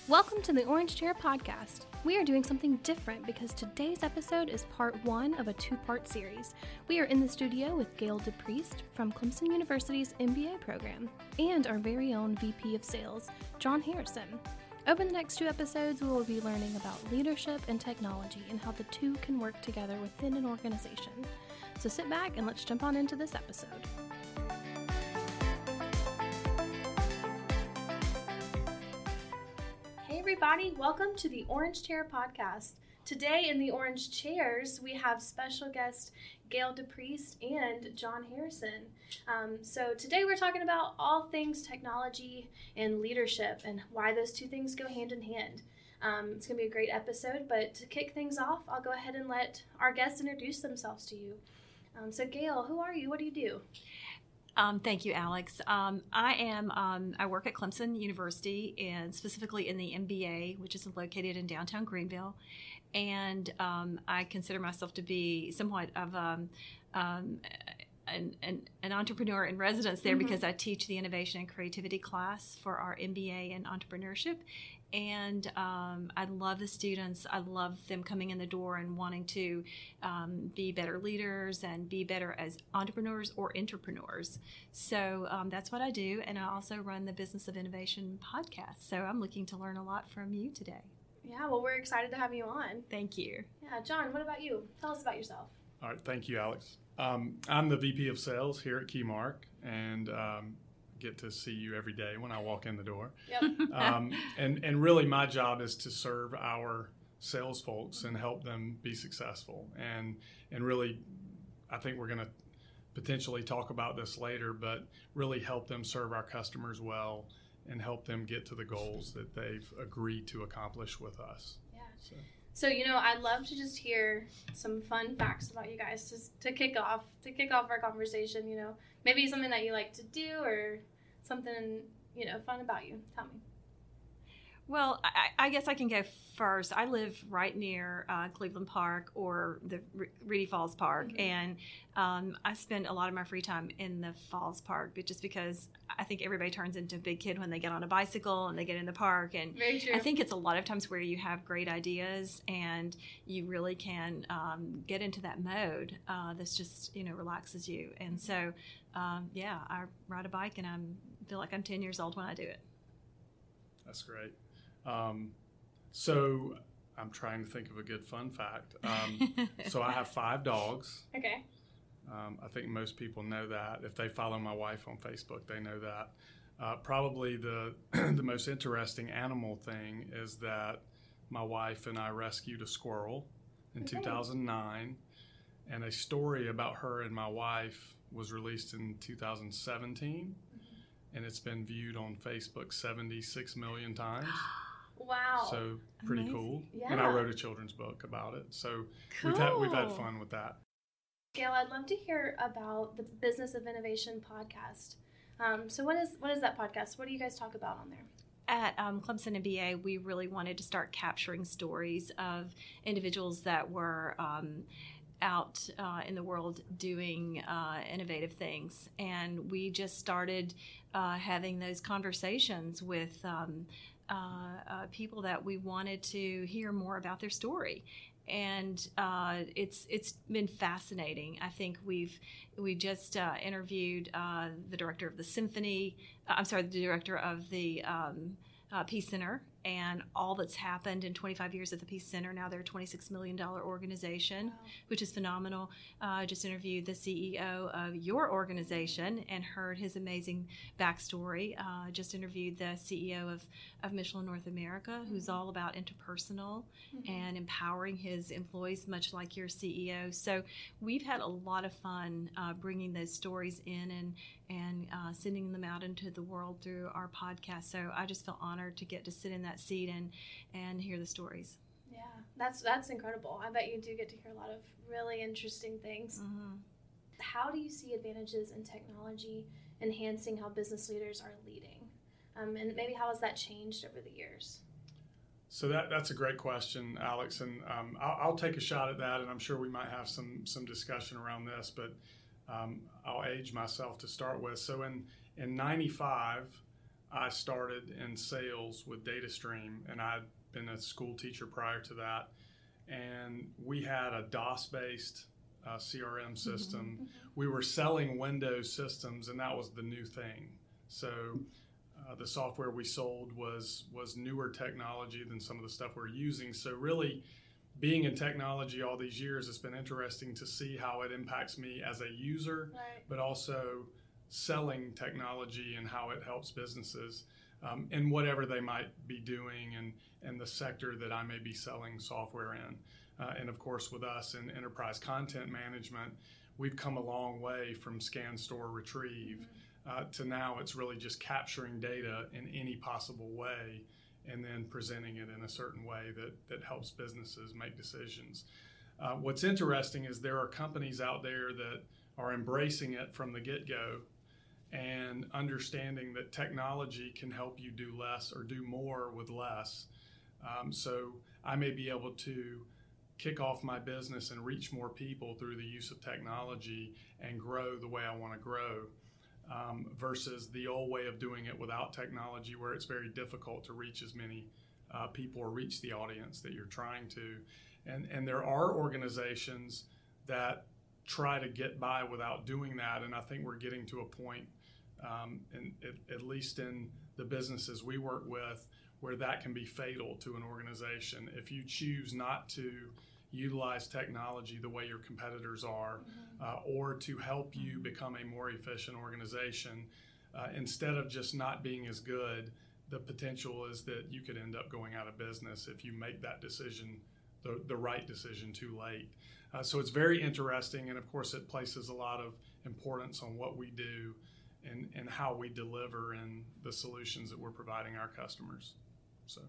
Welcome to the Orange Chair Podcast. We are doing something different because today's episode is part one of a two-part series. We are in the studio with Gail DePriest from Clemson University's MBA program and our very own VP of Sales, John Harrison. Over the next two episodes, we will be learning about leadership and technology and how the two can work together within an organization. So sit back and let's jump on into this episode. Hey everybody, welcome to the Orange Chair Podcast. Today in the Orange Chairs, we have special guest Gail DePriest and John Harrison. So today we're talking about all things technology and leadership and why those two things go hand in hand. It's going to be a great episode, but to kick things off, I'll go ahead and let our guests introduce themselves to you. So Gail, who are you? What do you do? Thank you, Alex. I work at Clemson University and specifically in the MBA, which is located in downtown Greenville. And I consider myself to be somewhat of an entrepreneur in residence there because I teach the innovation and creativity class for our MBA in entrepreneurship. And I love the students. I love them coming in the door and wanting to be better leaders and be better as entrepreneurs or entrepreneurs. So that's what I do. And I also run the Business of Innovation podcast. So I'm looking to learn a lot from you today. Yeah, well, we're excited to have you on. Thank you. Yeah, John, what about you? Tell us about yourself. All right, thank you, Alex. I'm the VP of Sales here at Keymark, and get to see you every day when I walk in the door. Yep. And really my job is to serve our sales folks and help them be successful. And really, I think we're going to potentially talk about this later, but really help them serve our customers well and help them get to the goals that they've agreed to accomplish with us. Yeah. So I'd love to just hear some fun facts about you guys just to kick off our conversation, maybe something that you like to do or something, fun about you. Tell me. Well, I guess I can go first. I live right near Cleveland Park or the Reedy Falls Park, and I spend a lot of my free time in the Falls Park, but just because I think everybody turns into a big kid when they get on a bicycle and they get in the park. And very true. I think it's a lot of times where you have great ideas and you really can get into that mode that's just, relaxes you. And so, I ride a bike and I feel like I'm 10 years old when I do it. That's great. So I'm trying to think of a good fun fact. So I have 5 dogs. Okay. I think most people know that. If they follow my wife on Facebook, they know that. Probably the the most interesting animal thing is that my wife and I rescued a squirrel in 2009, and a story about her and my wife was released in 2017, and it's been viewed on Facebook 76 million times. Wow. So pretty Amazing. cool. Yeah. And I wrote a children's book about it. So cool. we've had fun with that. Gail, I'd love to hear about the Business of Innovation podcast. So what is that podcast? What do you guys talk about on there? At Clemson MBA, we really wanted to start capturing stories of individuals that were out in the world doing innovative things. And we just started having those conversations with people that we wanted to hear more about their story. And it's been fascinating. I think we just interviewed the director of the the director of the Peace Center, and all that's happened in 25 years at the Peace Center. Now they're a $26 million organization, which is phenomenal. Just interviewed the CEO of your organization and heard his amazing backstory. Just interviewed the CEO of Michelin North America, who's all about interpersonal and empowering his employees, much like your CEO. So we've had a lot of fun bringing those stories in and sending them out into the world through our podcast. So I just feel honored to get to sit in that seat and hear the stories. Yeah, that's incredible. I bet you do get to hear a lot of really interesting things. How do you see advantages in technology enhancing how business leaders are leading? And maybe how has that changed over the years? So that's a great question, Alex, and I'll take a shot at that, and I'm sure we might have some discussion around this, but I'll age myself to start with. So in 95, I started in sales with DataStream, and I'd been a school teacher prior to that. And we had a DOS-based CRM system. We were selling Windows systems, and that was the new thing. So the software we sold was newer technology than some of the stuff we're using. So really, being in technology all these years, it's been interesting to see how it impacts me as a user, Right. but also selling technology and how it helps businesses in whatever they might be doing and the sector that I may be selling software in. And of course, with us in enterprise content management, we've come a long way from scan, store, retrieve to now it's really just capturing data in any possible way and then presenting it in a certain way that helps businesses make decisions. What's interesting is there are companies out there that are embracing it from the get-go and understanding that technology can help you do less or do more with less. So I may be able to kick off my business and reach more people through the use of technology and grow the way I want to grow, versus the old way of doing it without technology, where it's very difficult to reach as many people or reach the audience that you're trying to. And there are organizations that try to get by without doing that, and I think we're getting to a point, at least in the businesses we work with, where that can be fatal to an organization. If you choose not to utilize technology the way your competitors are, or to help you become a more efficient organization, instead of just not being as good, the potential is that you could end up going out of business if you make that decision, the right decision, too late. So it's very interesting, and of course it places a lot of importance on what we do and how we deliver and the solutions that we're providing our customers. So.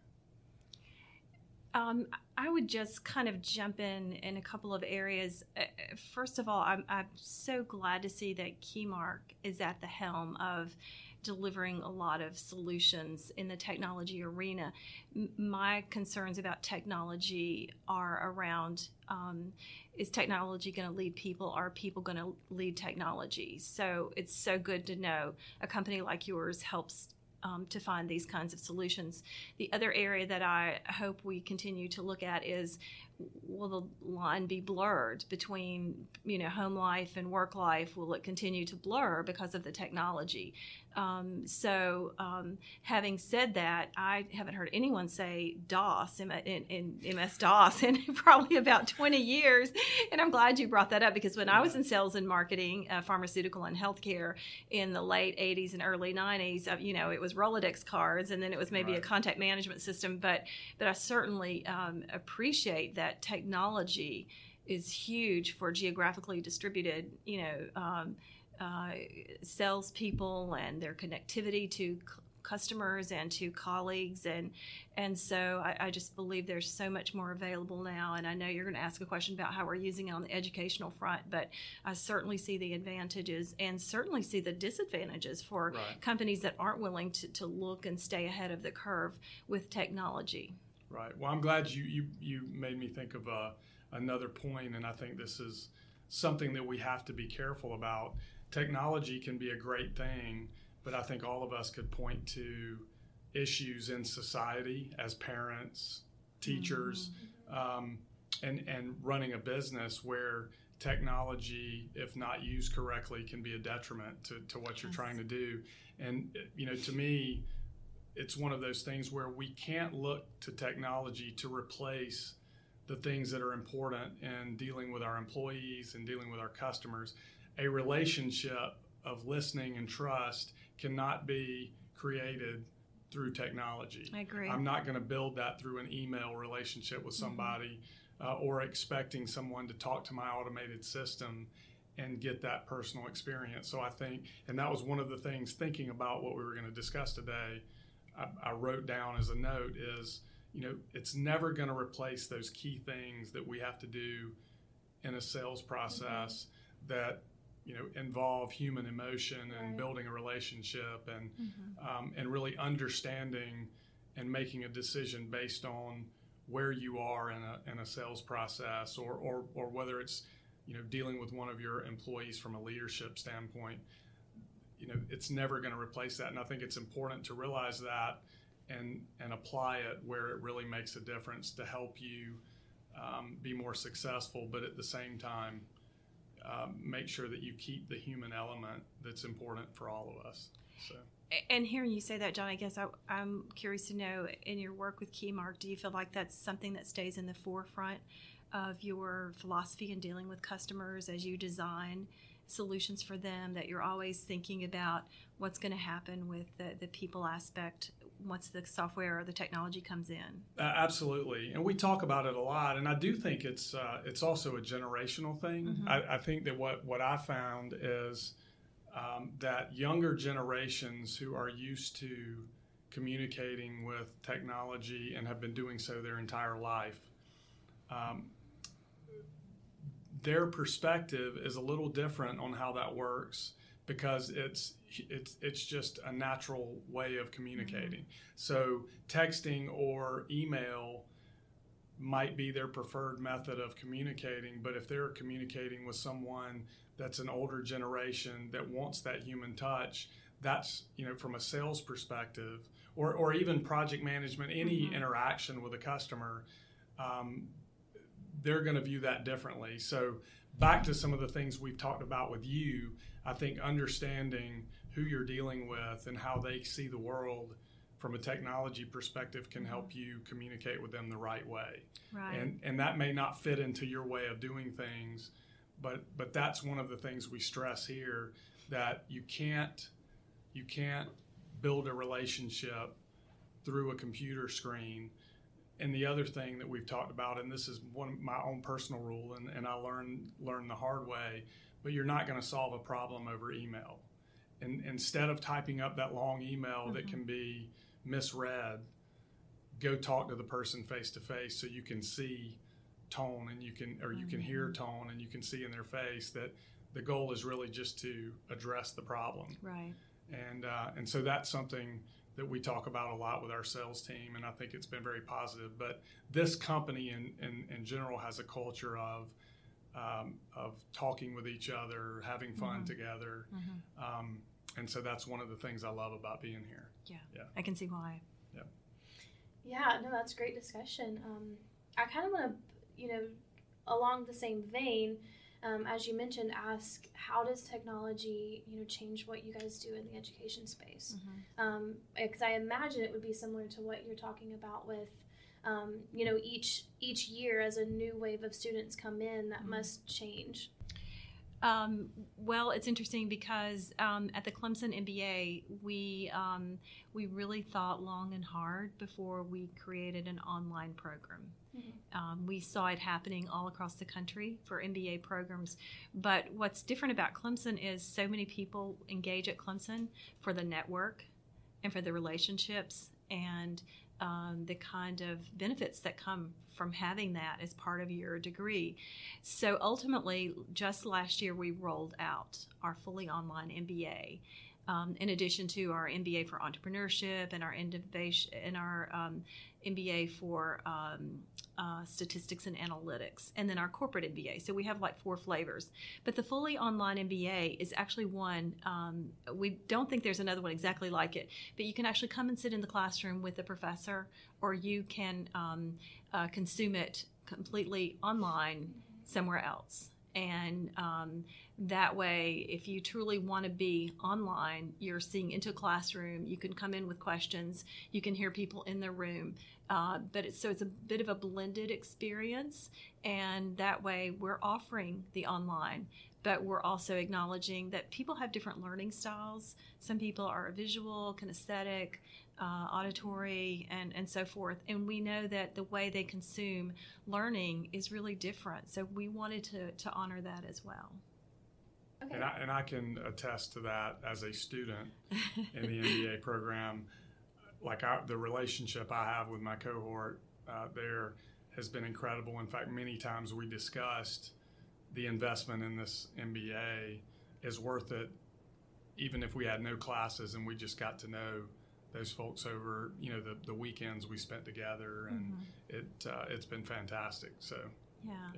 I would just kind of jump in a couple of areas. First of all, I'm so glad to see that Keymark is at the helm of delivering a lot of solutions in the technology arena. My concerns about technology are around, is technology going to lead people? Are people going to lead technology? So it's so good to know a company like yours helps to find these kinds of solutions. The other area that I hope we continue to look at is, will the line be blurred between, home life and work life? Will it continue to blur because of the technology? Having said that, I haven't heard anyone say DOS in MS-DOS in probably about 20 years. And I'm glad you brought that up, because when I was in sales and marketing, pharmaceutical and healthcare in the late 80s and early 90s, it was Rolodex cards, and then it was maybe a contact management system. But I certainly appreciate that technology is huge for geographically distributed, salespeople and their connectivity to customers and to colleagues, and so I just believe there's so much more available now. And I know you're going to ask a question about how we're using it on the educational front, but I certainly see the advantages and certainly see the disadvantages for companies that aren't willing to look and stay ahead of the curve with technology. Right. Well, I'm glad you made me think of another point, and I think this is something that we have to be careful about. Technology can be a great thing, but I think all of us could point to issues in society as parents, teachers, and running a business where technology, if not used correctly, can be a detriment to what you're trying to do. And, to me, it's one of those things where we can't look to technology to replace the things that are important in dealing with our employees and dealing with our customers. A relationship of listening and trust cannot be created through technology. I agree. I'm not going to build that through an email relationship with somebody or expecting someone to talk to my automated system and get that personal experience. So I think, and that was one of the things, thinking about what we were going to discuss today, I wrote down as a note is, it's never going to replace those key things that we have to do in a sales process that involve human emotion and building a relationship and really understanding and making a decision based on where you are in a sales process, or whether it's dealing with one of your employees from a leadership standpoint. it's never going to replace that. And I think it's important to realize that and apply it where it really makes a difference to help you be more successful, but at the same time, make sure that you keep the human element that's important for all of us. So. And hearing you say that, John, I guess I'm curious to know, in your work with Keymark, do you feel like that's something that stays in the forefront of your philosophy in dealing with customers as you design solutions for them, that you're always thinking about what's going to happen with the people aspect once the software or the technology comes in? Absolutely. And we talk about it a lot. And I do think it's also a generational thing. Mm-hmm. I think that what I found is that younger generations who are used to communicating with technology and have been doing so their entire life, their perspective is a little different on how that works, because it's just a natural way of communicating. Mm-hmm. So texting or email might be their preferred method of communicating, but if they're communicating with someone that's an older generation that wants that human touch, that's, from a sales perspective or even project management, any mm-hmm. interaction with a customer, they're going to view that differently. So back to some of the things we've talked about with you, I think understanding who you're dealing with and how they see the world from a technology perspective can help you communicate with them the right way. Right. And that may not fit into your way of doing things, but that's one of the things we stress here, that you can't build a relationship through a computer screen. And the other thing that we've talked about, and this is my own personal rule, and I learned the hard way, but you're not going to solve a problem over email. And instead of typing up that long email mm-hmm. that can be misread, go talk to the person face to face so you can see tone and you can hear tone and you can see in their face that the goal is really just to address the problem. Right. And so that's something that we talk about a lot with our sales team, and I think it's been very positive. But this company in general has a culture of talking with each other, having fun mm-hmm. together. Mm-hmm. And so that's one of the things I love about being here. Yeah. I can see why. Yeah, no, that's a great discussion. I kind of want to, along the same vein, as you mentioned, ask, how does technology, change what you guys do in the education space? Mm-hmm. Because I imagine it would be similar to what you're talking about with, each year as a new wave of students come in, that mm-hmm. must change. Well, it's interesting because at the Clemson MBA, we really thought long and hard before we created an online program. Mm-hmm. We saw it happening all across the country for MBA programs. But what's different about Clemson is so many people engage at Clemson for the network and for the relationships and the kind of benefits that come from having that as part of your degree. So ultimately, just last year, we rolled out our fully online MBA, in addition to our MBA for entrepreneurship and our innovation and our MBA for statistics and analytics, and then our corporate MBA. So we have like 4 flavors. But the fully online MBA is actually one, we don't think there's another one exactly like it, but you can actually come and sit in the classroom with a professor, or you can consume it completely online somewhere else. And that way, if you truly want to be online, you're seeing into a classroom, you can come in with questions, you can hear people in the room. But it's a bit of a blended experience, and that way we're offering the online, but we're also acknowledging that people have different learning styles. Some people are visual, kinesthetic, auditory, and so forth. And we know that the way they consume learning is really different. So we wanted to honor that as well. Okay. And I can attest to that as a student in the MBA program. Like the relationship I have with my cohort there has been incredible. In fact, many times we discussed the investment in this MBA is worth it, even if we had no classes and we just got to know those folks over, the weekends we spent together, and mm-hmm. It's been fantastic. So yeah.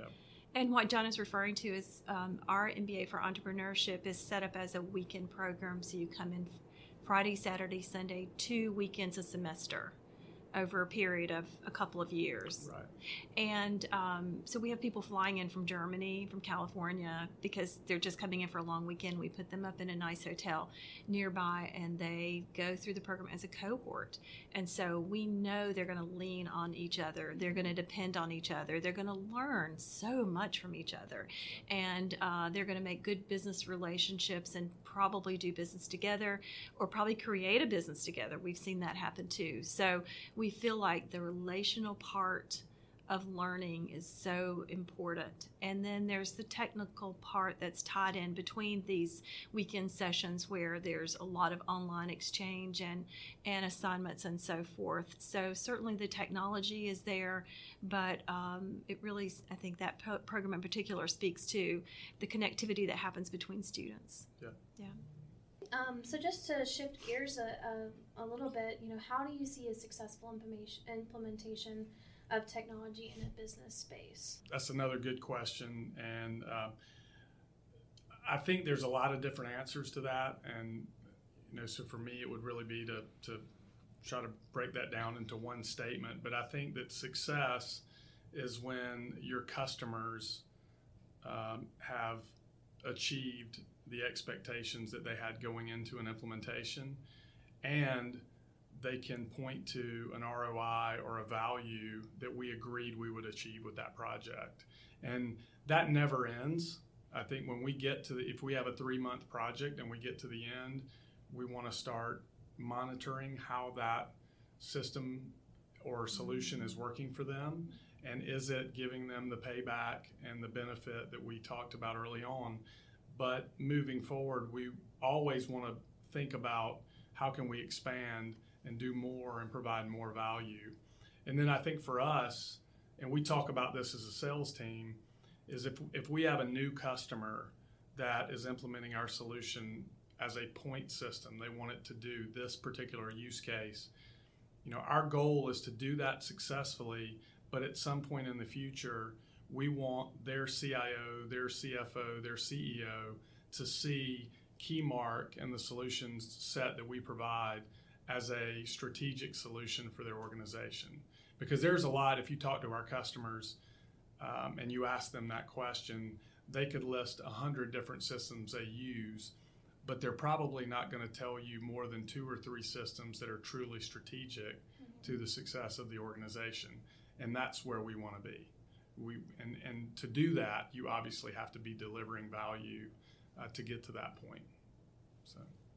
And what John is referring to is our MBA for Entrepreneurship is set up as a weekend program. So you come in Friday, Saturday, Sunday, 2 weekends a semester over a period of a couple of years. Right. And so we have people flying in from Germany, from California, because they're just coming in for a long weekend. We put them up in a nice hotel nearby, and they go through the program as a cohort. And so we know they're going to lean on each other. They're going to depend on each other. They're going to learn so much from each other. And they're going to make good business relationships and probably do business together, or probably create a business together. We've seen that happen too. So we feel like the relational part of learning is so important. And then there's the technical part that's tied in between these weekend sessions where there's a lot of online exchange and assignments and so forth. So certainly the technology is there, but it really, I think that program in particular speaks to the connectivity that happens between students. Yeah. So just to shift gears a little bit, how do you see a successful implementation of technology in a business space? That's another good question, and I think there's a lot of different answers to that. And so for me, it would really be to try to break that down into one statement. But I think that success is when your customers have achieved the expectations that they had going into an implementation, and they can point to an ROI or a value that we agreed we would achieve with that project. And that never ends. I think when we get to if we have a 3-month project and we get to the end, we want to start monitoring how that system or solution is working for them, and is it giving them the payback and the benefit that we talked about early on. But moving forward, we always want to think about how can we expand and do more and provide more value. And then I think for us, and we talk about this as a sales team, is if we have a new customer that is implementing our solution as a point system, they want it to do this particular use case, our goal is to do that successfully, but at some point in the future, we want their CIO, their CFO, their CEO to see Keymark and the solutions set that we provide as a strategic solution for their organization. Because there's a lot, if you talk to our customers and you ask them that question, they could list 100 different systems they use, but they're probably not going to tell you more than 2 or 3 systems that are truly strategic to the success of the organization. And that's where we want to be. And to do that, you obviously have to be delivering value to get to that point. So,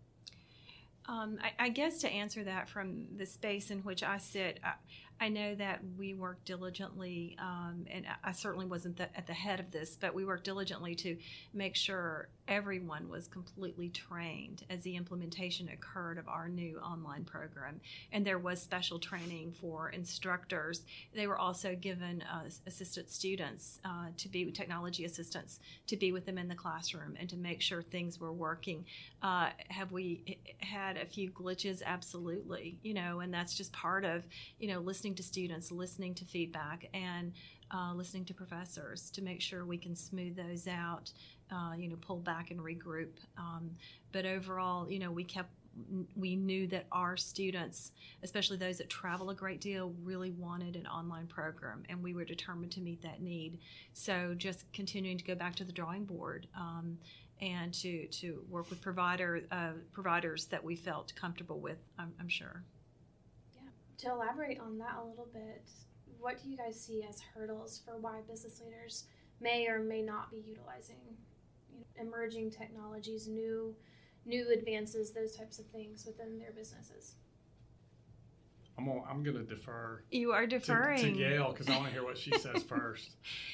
I guess to answer that from the space in which I sit, I know that we work diligently, and I certainly wasn't at the head of this, but we worked diligently to make sure everyone was completely trained as the implementation occurred of our new online program. And there was special training for instructors. They were also given assistant students technology assistants to be with them in the classroom and to make sure things were working. Have we had a few glitches? Absolutely. And that's just part of, listening to students, listening to feedback, and listening to professors to make sure we can smooth those out, pull back and regroup. But overall, we knew that our students, especially those that travel a great deal, really wanted an online program, and we were determined to meet that need. So just continuing to go back to the drawing board and to work with providers that we felt comfortable with, I'm sure. Yeah. To elaborate on that a little bit, what do you guys see as hurdles for why business leaders may or may not be utilizing emerging technologies, new advances, those types of things within their businesses? I'm going to defer. You are deferring to Gail, because I want to hear what she says first.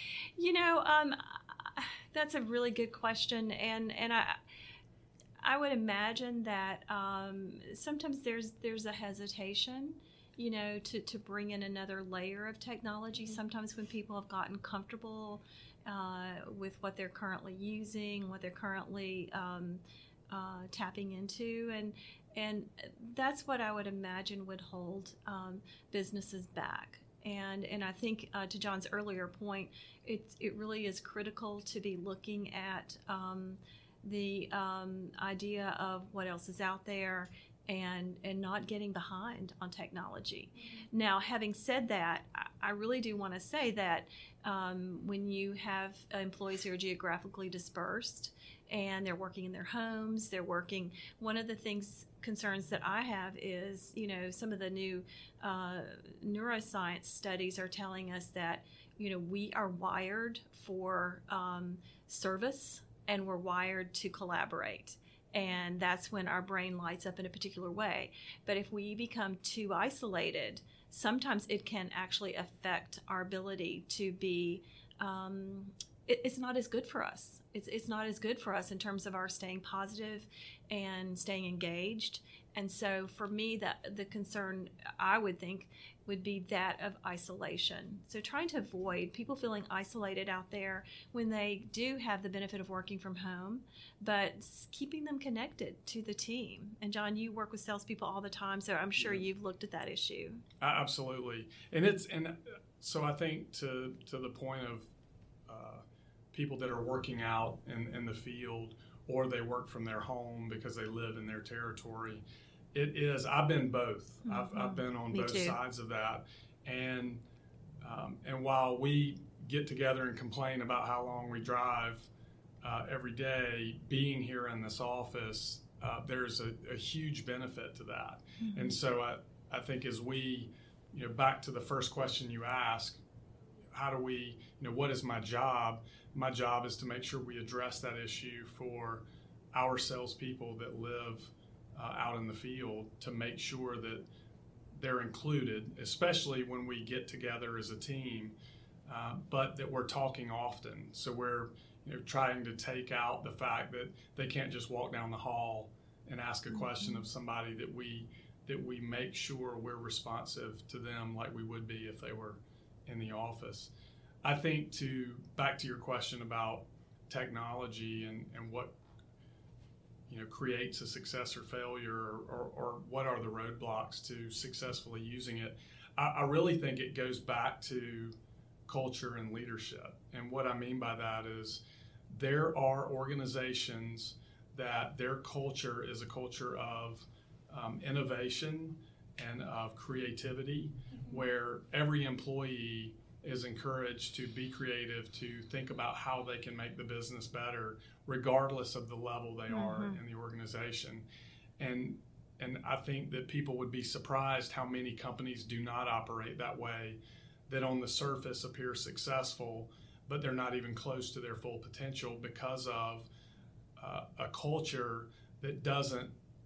That's a really good question, and I would imagine that sometimes there's a hesitation, to bring in another layer of technology. Mm-hmm. Sometimes when people have gotten comfortable with what they're currently using, what they're currently tapping into, and that's what I would imagine would hold businesses back. And I think to John's earlier point, it really is critical to be looking at the idea of what else is out there and not getting behind on technology. Now, having said that, I really do want to say that when you have employees who are geographically dispersed and they're working in their homes, one of the concerns that I have is, some of the new neuroscience studies are telling us that, we are wired for service and we're wired to collaborate. And that's when our brain lights up in a particular way. But if we become too isolated, sometimes it can actually affect our ability to be, it's not as good for us. It's not as good for us in terms of our staying positive and staying engaged. And so for me, the concern I would think would be that of isolation. So trying to avoid people feeling isolated out there when they do have the benefit of working from home, but keeping them connected to the team. And John, you work with salespeople all the time, so I'm sure you've looked at that issue. Absolutely. And so I think to the point of people that are working out in the field, or they work from their home because they live in their territory. I've been both. Mm-hmm. I've been on both sides of that. And while we get together and complain about how long we drive every day, being here in this office, there's a huge benefit to that. Mm-hmm. And so I think as we, back to the first question you asked, how do we, what is my job? My job is to make sure we address that issue for our salespeople that live out in the field, to make sure that they're included, especially when we get together as a team, but that we're talking often. So we're trying to take out the fact that they can't just walk down the hall and ask a question of somebody, that we make sure we're responsive to them like we would be if they were in the office. I think back to your question about technology and what creates a success or failure, or what are the roadblocks to successfully using it. I really think it goes back to culture and leadership. And what I mean by that is there are organizations that their culture is a culture of innovation and of creativity, where every employee is encouraged to be creative, to think about how they can make the business better, regardless of the level they are in the organization. And I think that people would be surprised how many companies do not operate that way, that on the surface appear successful, but they're not even close to their full potential because of a culture that doesn't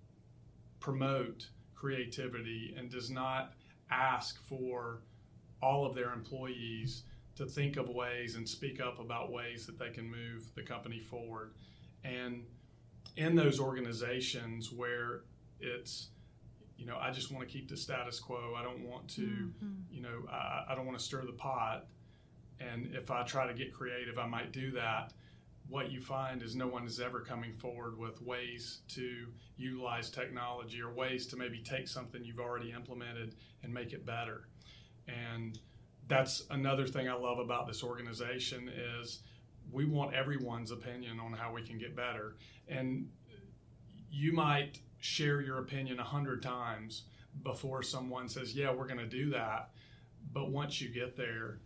promote creativity and does not ask for all of their employees to think of ways and speak up about ways that they can move the company forward. And in those organizations where it's, I just want to keep the status quo, I don't want to, I don't want to stir the pot. And if I try to get creative, I might do that. What you find is no one is ever coming forward with ways to utilize technology, or ways to maybe take something you've already implemented and make it better. And that's another thing I love about this organization, is we want everyone's opinion on how we can get better. And you might share your opinion 100 times before someone says, yeah, we're going to do that. But once you get there,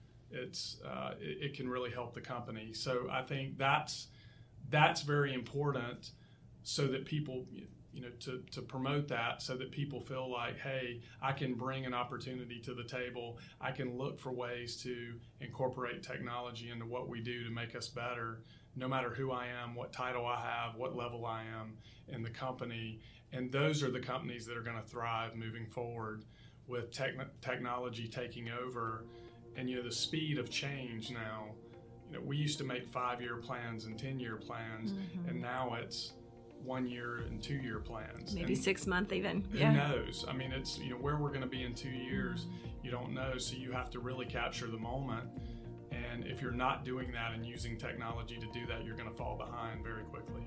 it can really help the company. So I think that's very important, so that people, to promote that, so that people feel like, hey, I can bring an opportunity to the table. I can look for ways to incorporate technology into what we do to make us better, no matter who I am, what title I have, what level I am in the company. And those are the companies that are going to thrive moving forward, with technology taking over. And the speed of change now, we used to make 5-year plans and 10-year plans, and now it's 1-year and 2-year plans. Maybe 6 month even. Who knows? I mean, it's, where we're going to be in 2 years, you don't know. So you have to really capture the moment. And if you're not doing that and using technology to do that, you're going to fall behind very quickly.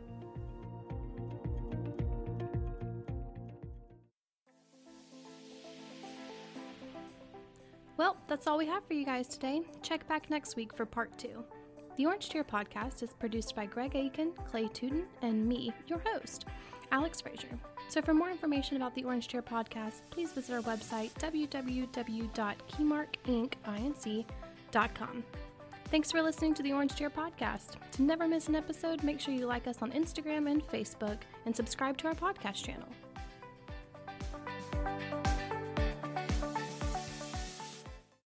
Well, that's all we have for you guys today. Check back next week for part 2. The Orange Chair podcast is produced by Greg Aiken, Clay Tootin, and me, your host, Alex Frazier. So for more information about the Orange Chair podcast, please visit our website, www.keymarkinc.com. Thanks for listening to the Orange Chair podcast. To never miss an episode, make sure you like us on Instagram and Facebook and subscribe to our podcast channel.